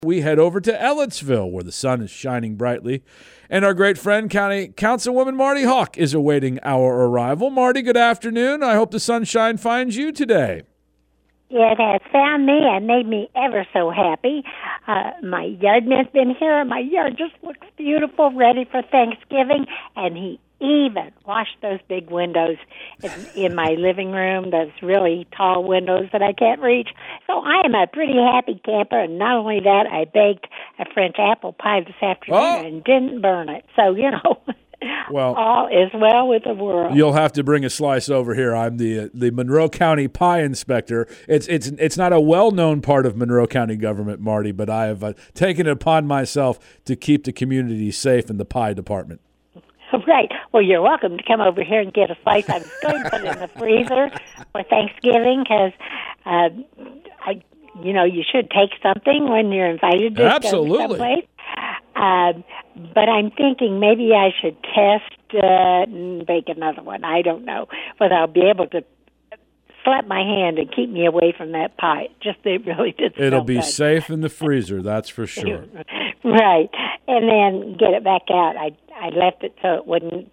We head over to Ellettsville, where the sun is shining brightly, and our great friend, County Councilwoman Marty Hawk, is awaiting our arrival. Marty, good afternoon. I hope the sunshine finds you today. It has found me and made me ever so happy. My yardman's been here. My yard just looks beautiful, ready for Thanksgiving, and he even washed those big windows in my living room, those really tall windows that I can't reach. So I am a pretty happy camper, and not only that, I baked a French apple pie this afternoon and didn't burn it. So, well, all is well with the world. You'll have to bring a slice over here. I'm the Monroe County Pie Inspector. It's not a well-known part of Monroe County government, Marty, but I have taken it upon myself to keep the community safe in the pie department. Right. Well, you're welcome to come over here and get a slice. I was going to put it in the freezer for Thanksgiving because, you should take something when you're invited to Absolutely. Go someplace. But I'm thinking maybe I should test and bake another one. I don't know whether I'll be able to slap my hand and keep me away from that pie. It really did. It'll be good. Safe in the freezer, that's for sure. Right, and then get it back out. I left it so it wouldn't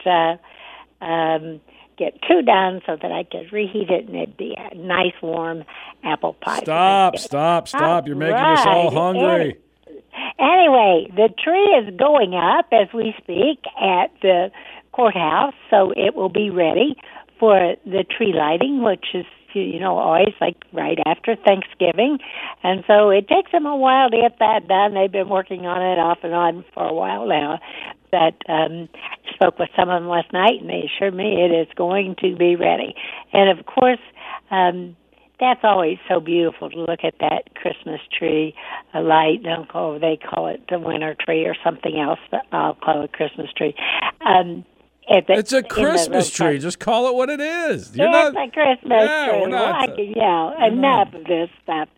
get too done, so that I could reheat it and it'd be a nice warm apple pie. Stop! You're making us all hungry. Anyway, the tree is going up as we speak at the courthouse, so it will be ready for the tree lighting, which is always like right after Thanksgiving. And so it takes them a while to get that done. They've been working on it off and on for a while now. But I spoke with some of them last night, and they assured me it is going to be ready. And, of course, that's always so beautiful to look at that Christmas tree light. They call it the winter tree or something else, but I'll call it Christmas tree. It's a Christmas tree. Just call it what it is. It's a Christmas tree. Enough of this stuff.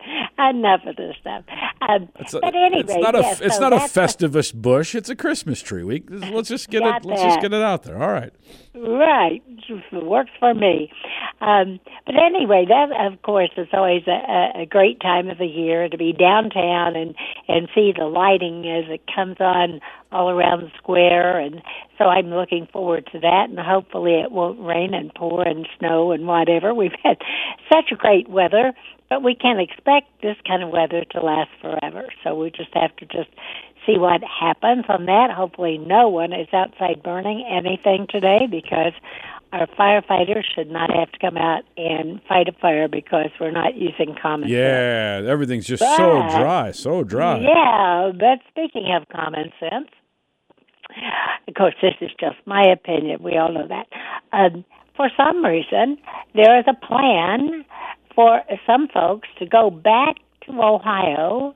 But anyway, it's not a Festivus bush. It's a Christmas tree. Let's just get it out there. All right. Right. It works for me. But anyway, that of course is always a great time of the year to be downtown and see the lighting as it comes on all around the square, and so I'm looking forward to that, and hopefully it won't rain and pour and snow and whatever. We've had such great weather, but we can't expect this kind of weather to last forever, so we just have to see what happens on that. Hopefully no one is outside burning anything today, because our firefighters should not have to come out and fight a fire because we're not using common sense. Yeah, everything's just so dry. Yeah, but speaking of common sense, of course, this is just my opinion. We all know that. For some reason, there is a plan for some folks to go back to Ohio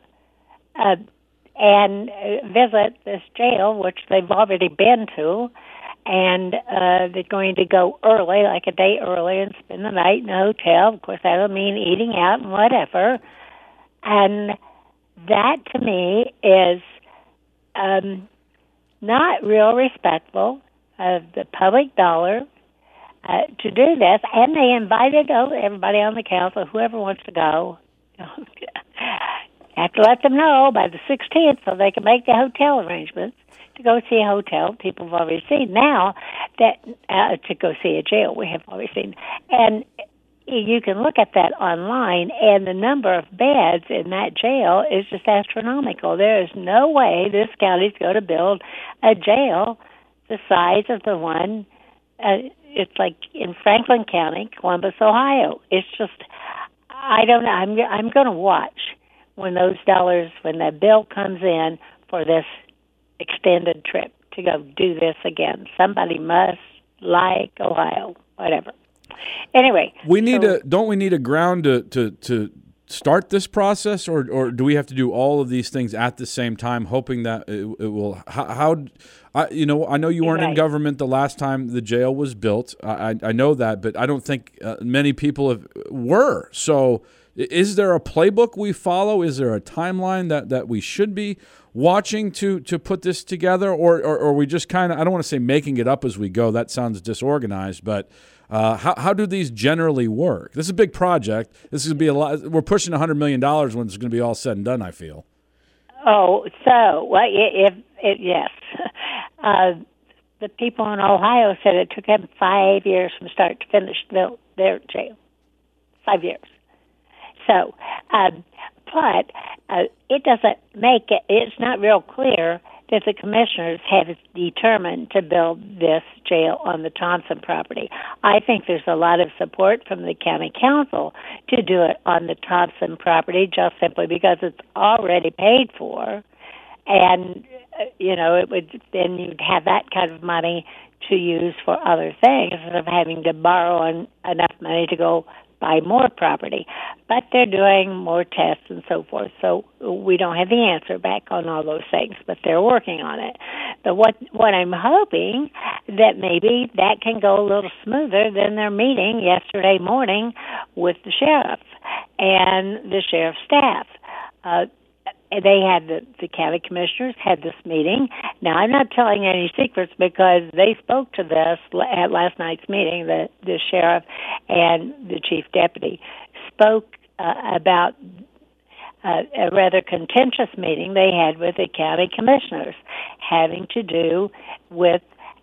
and visit this jail, which they've already been to, and they're going to go early, like a day early, and spend the night in a hotel. Of course, that'll mean eating out and whatever. And that, to me, is not real respectful of the public dollar to do this. And they invited everybody on the council, whoever wants to go. Have to let them know by the 16th so they can make the hotel arrangements to go see a hotel people have already seen. Now, that to go see a jail we have already seen. And you can look at that online, and the number of beds in that jail is just astronomical. There is no way this county's going to build a jail the size of the one, it's like in Franklin County, Columbus, Ohio. It's just, I don't know. I'm going to watch when the bill comes in for this extended trip to go do this again. Somebody must like Ohio, whatever. Anyway, don't we need a ground to start this process, or do we have to do all of these things at the same time, hoping that it will? I know you weren't in government the last time the jail was built. I know that, but I don't think many people were. So, is there a playbook we follow? Is there a timeline that we should be watching to put this together, or are we just kind of, I don't want to say making it up as we go? That sounds disorganized, but. How do these generally work? This is a big project. This is going to be a lot. We're pushing $100 million when it's going to be all said and done, I feel. Oh, so well, yes, the people in Ohio said it took them 5 years from start to finish to build their jail. 5 years. So, but it doesn't make it. It's not real clear that the commissioners have determined to build this jail on the Thompson property. I think there's a lot of support from the county council to do it on the Thompson property, just simply because it's already paid for, and it would then you'd have that kind of money to use for other things instead of having to borrow enough money to go buy more property. But they're doing more tests and so forth, so we don't have the answer back on all those things, but they're working on it. But what I'm hoping that maybe that can go a little smoother than their meeting yesterday morning with the sheriff and the sheriff's staff. They had the county commissioners had this meeting. Now, I'm not telling any secrets because they spoke to this at last night's meeting. The sheriff and the chief deputy spoke about a rather contentious meeting they had with the county commissioners having to do with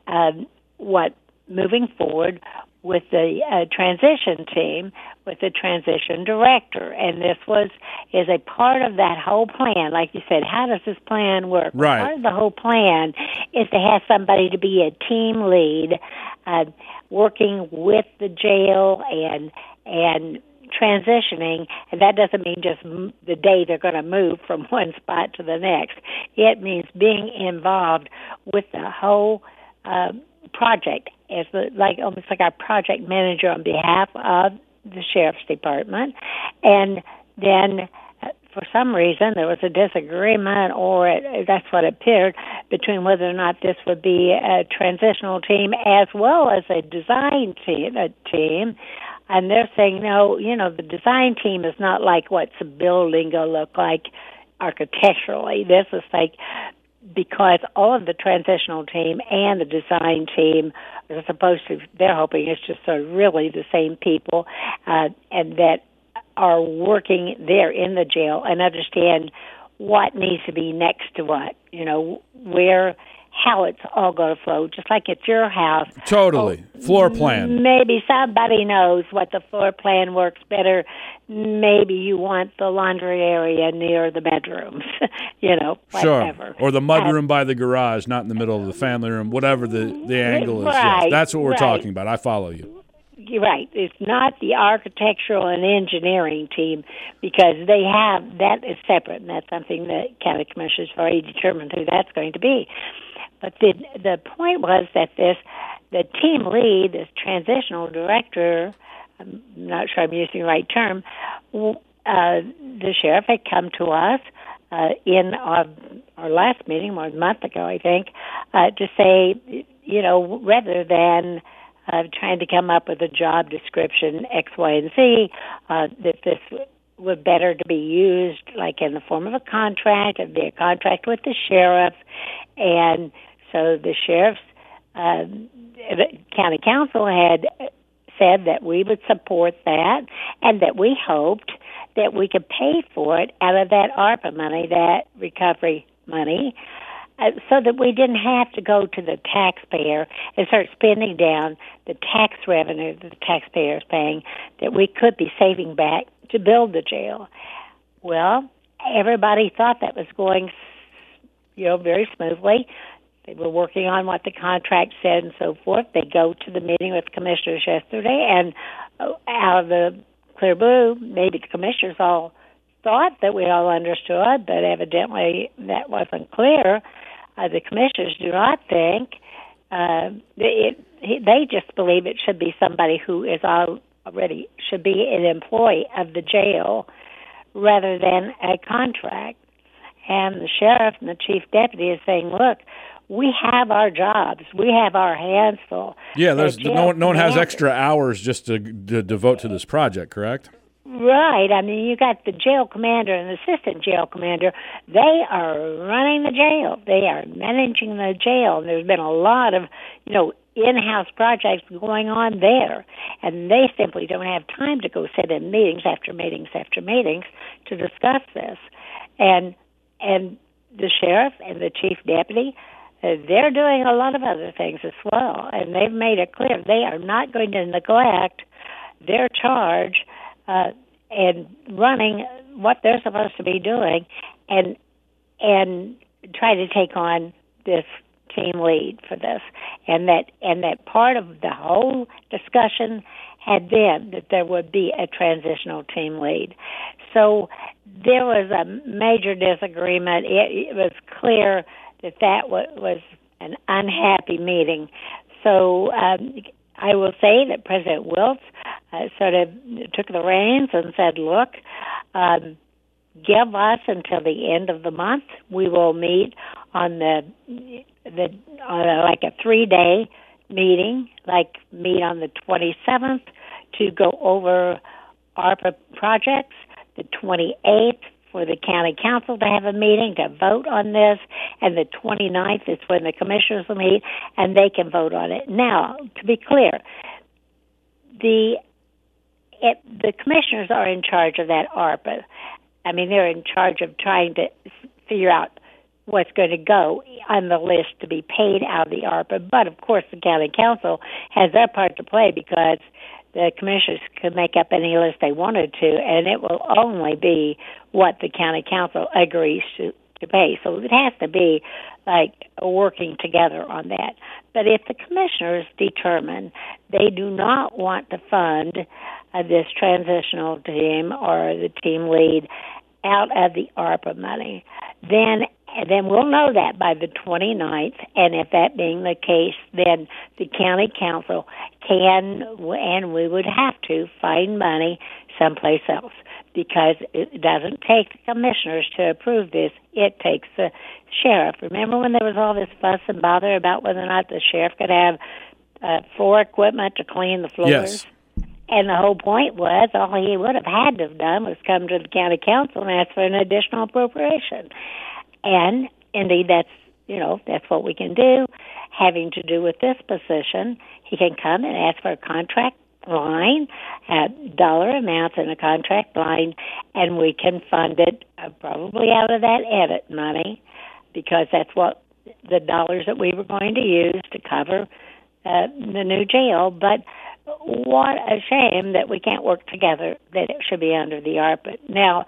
moving forward with the transition team, with the transition director. And this is a part of that whole plan. Like you said, how does this plan work? Right. Part of the whole plan is to have somebody to be a team lead, working with the jail and transitioning, and that doesn't mean just the day they're going to move from one spot to the next. It means being involved with the whole project as almost like our project manager on behalf of the sheriff's department. And then for some reason there was a disagreement, or that's what appeared, between whether or not this would be a transitional team as well as a design team. And they're saying, no, the design team is not like what's a building going to look like architecturally. This is like, because all of the transitional team and the design team are supposed to, they're hoping it's just sort of really the same people, and that are working there in the jail and understand what needs to be next to what, how it's all going to flow, just like at your house. Totally. Floor plan. Maybe somebody knows what the floor plan works better. Maybe you want the laundry area near the bedrooms, whatever. Sure. Or the mudroom by the garage, not in the middle of the family room, whatever the angle is. Right, yes, that's what we're right. talking about. I follow you. You're right. It's not the architectural and engineering team, because they have, that is separate, and that's something that county commissioners have already determined who that's going to be. But the point was that the team lead, this transitional director, I'm not sure I'm using the right term, the sheriff had come to us in our last meeting, more than a month ago, I think, to say, rather than trying to come up with a job description X, Y, and Z, that this would better to be used like in the form of a contract. It'd be a contract with the sheriff, and so the sheriff's county council had said that we would support that, and that we hoped that we could pay for it out of that ARPA money, that recovery money, so that we didn't have to go to the taxpayer and start spending down the tax revenue that the taxpayer is paying, that we could be saving back to build the jail. Well, everybody thought that was going, very smoothly. They were working on what the contract said and so forth. They go to the meeting with commissioners yesterday, and out of the clear blue, maybe the commissioners all thought that we all understood, but evidently that wasn't clear. The commissioners do not think. They just believe it should be somebody who is already should be an employee of the jail rather than a contract. And the sheriff and the chief deputy is saying, look, we have our jobs. We have our hands full. Yeah, no one has extra hours just to devote to this project, correct? Right. I mean, you got the jail commander and the assistant jail commander. They are running the jail. They are managing the jail. And there's been a lot of, in-house projects going on there. And they simply don't have time to go sit in meetings after meetings after meetings to discuss this. And the sheriff and the chief deputy, they're doing a lot of other things as well, and they've made it clear they are not going to neglect their charge and running what they're supposed to be doing, and try to take on this team lead for this, and that part of the whole discussion had been that there would be a transitional team lead. So there was a major disagreement. It was clear that was an unhappy meeting. So I will say that President Wiltz sort of took the reins and said, look, give us until the end of the month. We will meet on like a 3-day meeting, like meet on the 27th to go over ARPA projects, the 28th for the county council to have a meeting to vote on this, and the 29th is when the commissioners will meet and they can vote on it. Now, to be clear, the commissioners are in charge of that ARPA. I mean, they're in charge of trying to figure out what's going to go on the list to be paid out of the ARPA. But, of course, the county council has their part to play because the commissioners could make up any list they wanted to, and it will only be what the county council agrees to pay. So it has to be like working together on that. But if the commissioners determine they do not want to fund this transitional team or the team lead out of the ARPA money, then we'll know that by the 29th, and if that being the case, then the county council can, and we would have to, find money someplace else, because it doesn't take the commissioners to approve this. It takes the sheriff. Remember when there was all this fuss and bother about whether or not the sheriff could have floor equipment to clean the floors? Yes. And the whole point was all he would have had to have done was come to the county council and ask for an additional appropriation. And indeed, that's what we can do. Having to do with this position, he can come and ask for a contract line, dollar amounts in a contract line, and we can fund it probably out of that edit money, because that's what the dollars that we were going to use to cover the new jail. But what a shame that we can't work together, that it should be under the ARPA. Now,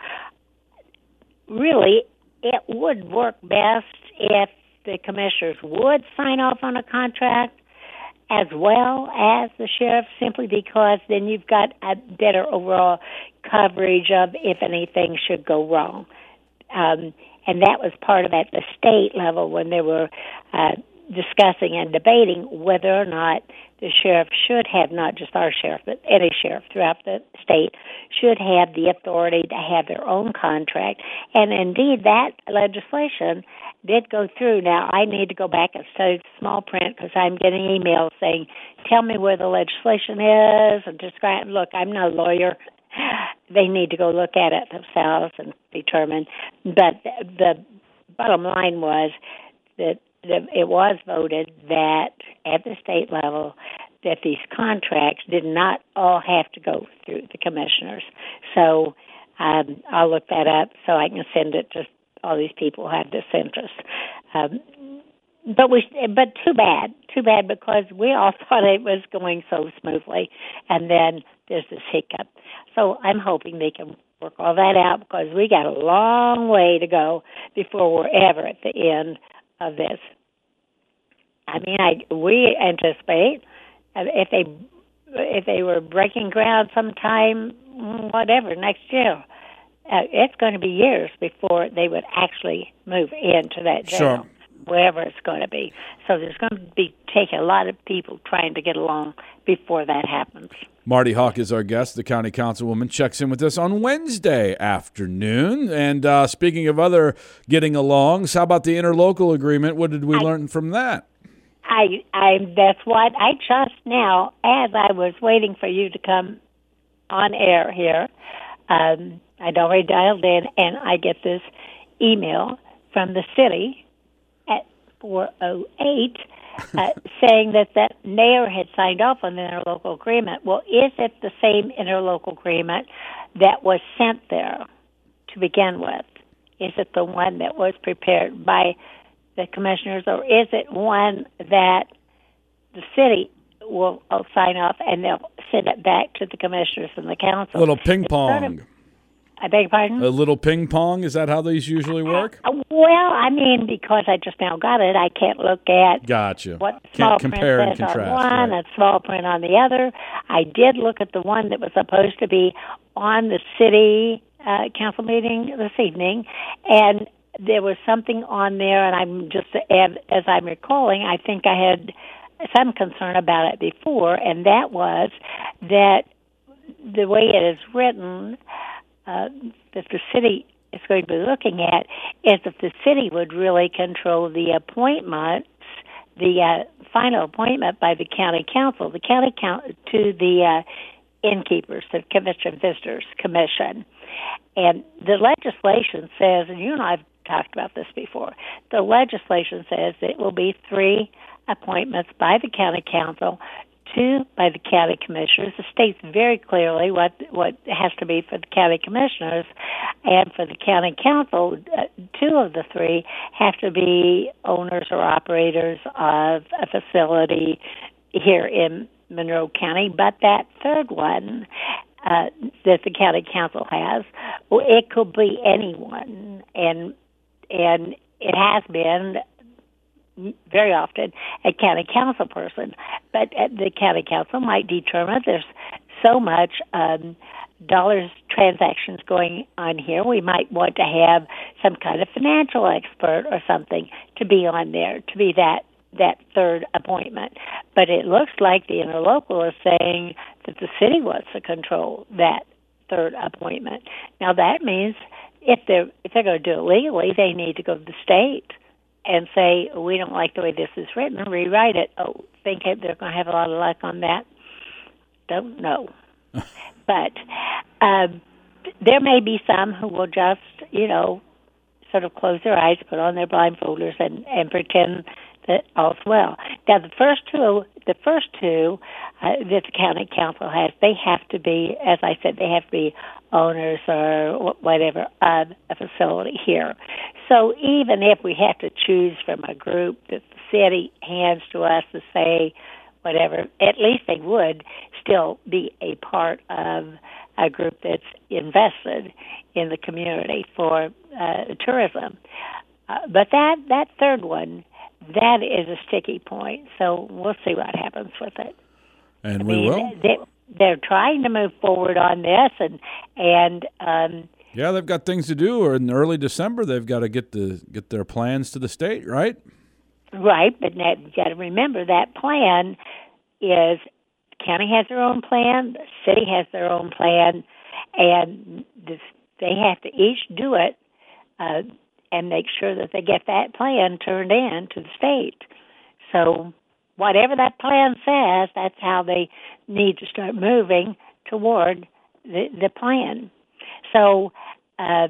really, it would work best if the commissioners would sign off on a contract as well as the sheriff, simply because then you've got a better overall coverage of if anything should go wrong. And that was part of at the state level when they were discussing and debating whether or not the sheriff should have, not just our sheriff, but any sheriff throughout the state, should have the authority to have their own contract. And indeed, that legislation did go through. Now, I need to go back and study the small print because I'm getting emails saying, tell me where the legislation is, and describe. Look, I'm no lawyer. They need to go look at it themselves and determine. But the bottom line was that it was voted that at the state level that these contracts did not all have to go through the commissioners. So I'll look that up so I can send it to all these people who have this interest. But too bad, because we all thought it was going so smoothly, and then there's this hiccup. So I'm hoping they can work all that out, because we got a long way to go before we're ever at the end of this. I mean, we anticipate if they were breaking ground sometime, whatever, next year, it's going to be years before they would actually move into that jail, sure, wherever it's going to be. So there's going to take a lot of people trying to get along before that happens. Marty Hawk is our guest. The county councilwoman checks in with us on Wednesday afternoon. And speaking of other getting alongs, how about the interlocal agreement? What did we learn from that? That's what I just now, as I was waiting for you to come on air here, I'd already dialed in, and I get this email from the city at 4:08 saying that mayor had signed off on the interlocal agreement. Well, is it the same interlocal agreement that was sent there to begin with? Is it the one that was prepared by the commissioners, or is it one that the city will sign off and they'll send it back to the commissioners and the council? A little ping pong. I beg your pardon? A little ping pong? Is that how these usually work? Well, I mean, because I just now got it, I can't look at Gotcha. what small print says on one and small print on the other. I did look at the one that was supposed to be on the city council meeting this evening, and there was something on there, and I'm just, as I'm recalling, I think I had some concern about it before, and that was that the way it is written, that the city is going to be looking at is if the city would really control the appointments, the final appointment by the county council, to the innkeepers, the Convention Visitors Commission. And the legislation says, and you and I have talked about this before, the legislation says it will be 3 appointments by the county council, 2 by the county commissioners. It states very clearly what has to be for the county commissioners, and for the county council, 2 of the 3 have to be owners or operators of a facility here in Monroe County. But that third one that the county council has, well, it could be anyone, and it has been very often a county council person, but the county council might determine there's so much dollars transactions going on here. We might want to have some kind of financial expert or something to be on there, to be that third appointment. But it looks like the interlocal is saying that the city wants to control that third appointment. Now that means if they're going to do it legally, they need to go to the state and say, we don't like the way this is written, rewrite it. Oh, think they're going to have a lot of luck on that? Don't know. But there may be some who will just, sort of close their eyes, put on their blindfolders, and pretend that all's well. Now, the first two that the county council has, they have to be, as I said, they have to be owners or whatever of a facility here. So even if we have to choose from a group that the city hands to us to say whatever, at least they would still be a part of a group that's invested in the community for tourism. But that third one, that is a sticky point. So we'll see what happens with it. And we will. They're trying to move forward on this, and yeah, they've got things to do. Or in early December, they've got to get their plans to the state, right? Right, but now you got to remember that plan is the county has their own plan, the city has their own plan, and they have to each do it and make sure that they get that plan turned in to the state. So whatever that plan says, that's how they need to start moving toward the plan. So at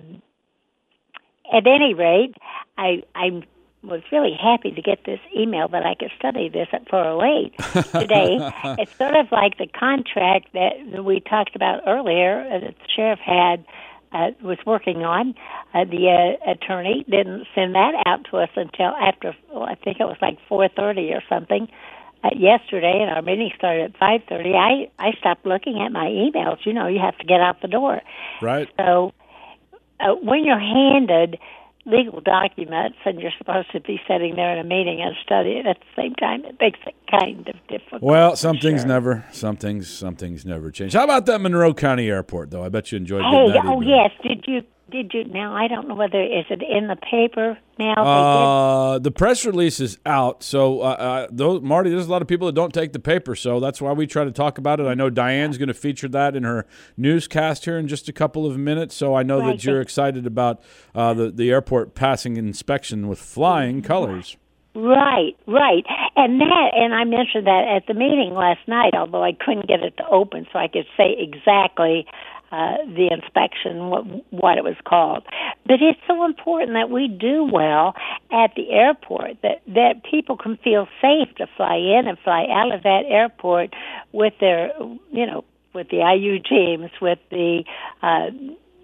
any rate, I was really happy to get this email that I could study this at 4:08 today. It's sort of like the contract that we talked about earlier that the sheriff was working on. The attorney didn't send that out to us until after, I think it was like 4:30 or something yesterday, and our meeting started at 5:30. I stopped looking at my emails. You have to get out the door. Right. So when you're handed legal documents and you're supposed to be sitting there in a meeting and studying at the same time, it makes it kind of difficult. Well, some things never change. How about that Monroe County Airport, though? I bet you enjoyed that. Oh, yes. Did you? Now, I don't know whether, is it in the paper now? The press release is out. So, Marty, there's a lot of people that don't take the paper, so that's why we try to talk about it. I know Diane's going to feature that in her newscast here in just a couple of minutes, so I know that you're excited about the airport passing inspection with flying colors. Right. And I mentioned that at the meeting last night, although I couldn't get it to open so I could say exactly the inspection, what it was called. But it's so important that we do well at the airport, that people can feel safe to fly in and fly out of that airport with their, with the IU teams, with the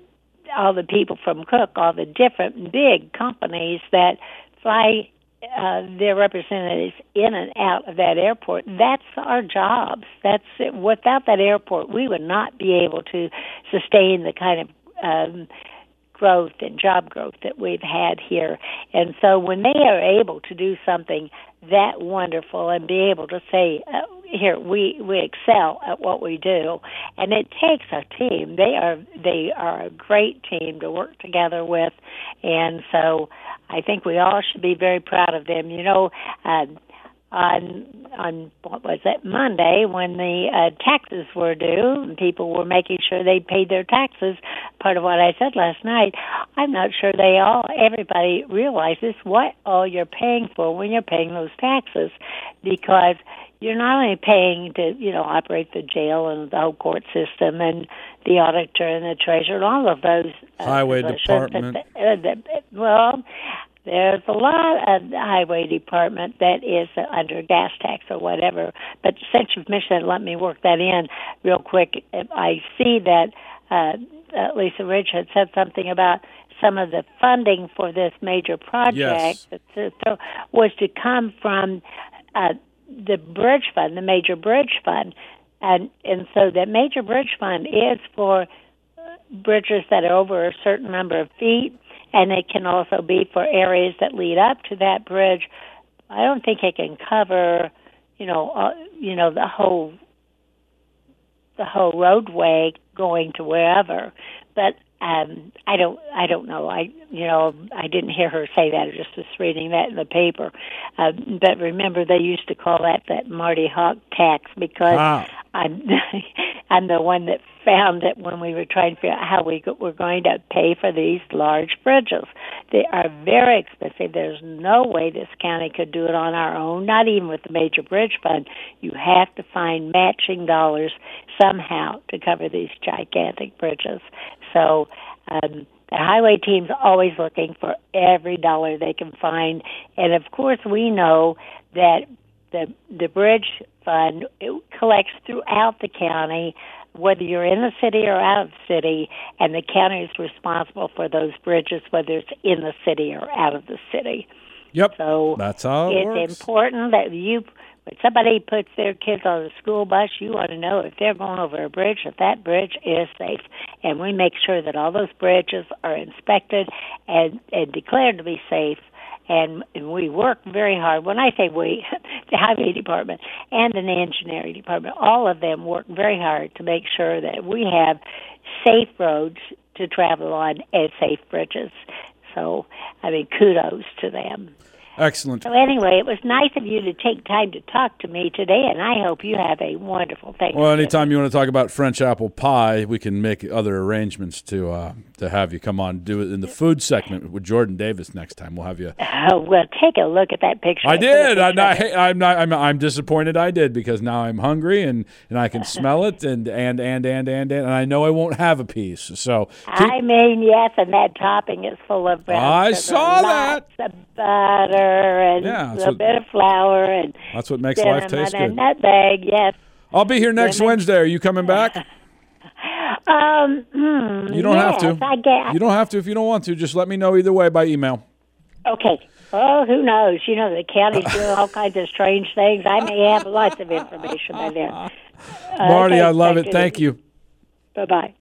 all the people from Cook, all the different big companies that fly their representatives in and out of that airport. That's our jobs. That's it. Without that airport, we would not be able to sustain the kind of growth and job growth that we've had here. And so when they are able to do something that wonderful and be able to say, here, we excel at what we do, and it takes a team. They are a great team to work together with, and so I think we all should be very proud of them. You know, on what was it, Monday, when the taxes were due and people were making sure they paid their taxes, part of what I said last night, I'm not sure everybody realizes what all you're paying for when you're paying those taxes, because you're not only paying to, operate the jail and the whole court system and the auditor and the treasurer and all of those. Highway department. Well, there's a lot of the highway department that is under gas tax or whatever. But since you've mentioned it, let me work that in real quick. I see that Lisa Ridge had said something about some of the funding for this major project was to come from the bridge fund, the major bridge fund. And so that major bridge fund is for bridges that are over a certain number of feet, and it can also be for areas that lead up to that bridge. I don't think it can cover, the whole roadway going to wherever. But I don't know. I didn't hear her say that. I just was reading that in the paper. But remember, they used to call that Marty Hawk tax, because I'm the one that found it when we were trying to figure out how we were going to pay for these large bridges. They are very expensive. There's no way this county could do it on our own, not even with the major bridge fund. You have to find matching dollars somehow to cover these gigantic bridges. So the highway team's always looking for every dollar they can find. And, of course, we know that the bridge fund, it collects throughout the county, whether you're in the city or out of the city, and the county is responsible for those bridges, whether it's in the city or out of the city. Yep, so that's how it works. It's important that when somebody puts their kids on a school bus, you want to know if they're going over a bridge, that bridge is safe. And we make sure that all those bridges are inspected and declared to be safe. And we work very hard. When I say we, the highway department and the engineering department, all of them work very hard to make sure that we have safe roads to travel on and safe bridges. So, kudos to them. Excellent. So anyway, it was nice of you to take time to talk to me today, and I hope you have a wonderful Thanksgiving. Well, anytime you want to talk about French apple pie, we can make other arrangements to have you come on and do it in the food segment with Jordan Davis next time. We'll have you. Well, take a look at that picture. I did. I'm disappointed I did, because now I'm hungry and I can smell it and I know I won't have a piece. So yes, and that topping is full of brown I sugar, saw that. Lots of butter and a bit of flour and that's what makes life taste good. And nutmeg, yes. I'll be here next Wednesday. Are you coming back? You don't have to. You don't have to if you don't want to. Just let me know either way by email. Okay. Oh, who knows? The county's doing all kinds of strange things. I may have lots of information by then. Marty, I love it. Thank you. Bye-bye.